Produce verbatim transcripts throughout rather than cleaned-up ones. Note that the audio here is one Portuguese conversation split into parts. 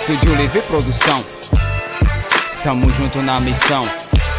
Estúdio Livre Produção, tamo junto na missão.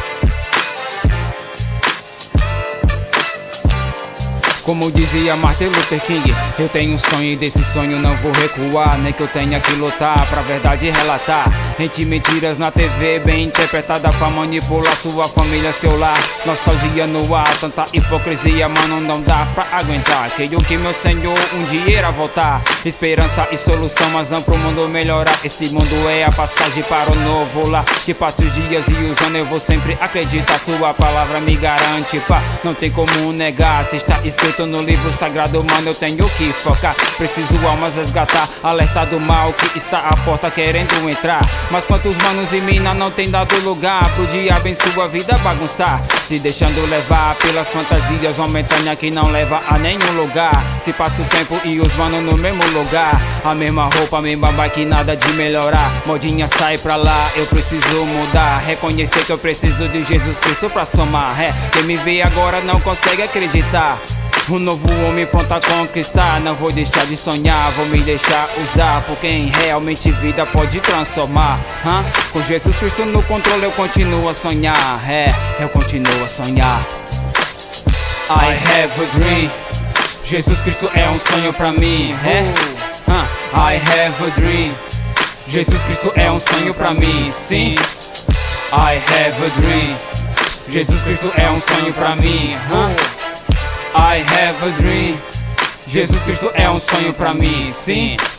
Como dizia Martin Luther King, eu tenho um sonho e desse sonho não vou recuar. Nem que eu tenha que lutar pra verdade relatar. Entre mentiras na T V, bem interpretada pra manipular sua família, seu lar. Nostalgia no ar, tanta hipocrisia, mano, não dá pra aguentar. Creio que meu Senhor um dia irá voltar. Esperança e solução, mas não pro mundo melhorar. Esse mundo é a passagem para o novo lar. Que passe os dias e os anos eu vou sempre acreditar. Sua palavra me garante, pá, não tem como negar. Se está escrito no livro sagrado, mano, eu tenho que focar. Preciso almas resgatar, alertar do mal que está à porta querendo entrar. Mas quantos manos e mina não tem dado lugar pro diabo em sua vida bagunçar, se deixando levar pelas fantasias momentâneas que não leva a nenhum lugar. Se passa o tempo e os manos no mesmo lugar, a mesma roupa, a mesma bike, nada de melhorar. Modinha sai pra lá, eu preciso mudar. Reconhecer que eu preciso de Jesus Cristo pra somar. É, quem me vê agora não consegue acreditar. Um novo homem pronto a conquistar. Não vou deixar de sonhar, vou me deixar usar por quem realmente vida pode transformar. Hã? Com Jesus Cristo no controle eu continuo a sonhar. É, eu continuo a sonhar. I have a dream. Jesus Cristo é um sonho pra mim. É? Hã? I have a dream. Jesus Cristo é um sonho pra mim. Sim. I have a dream. Jesus Cristo é um sonho pra mim. Hã? I have a dream. Jesus Cristo é um sonho pra mim, sim.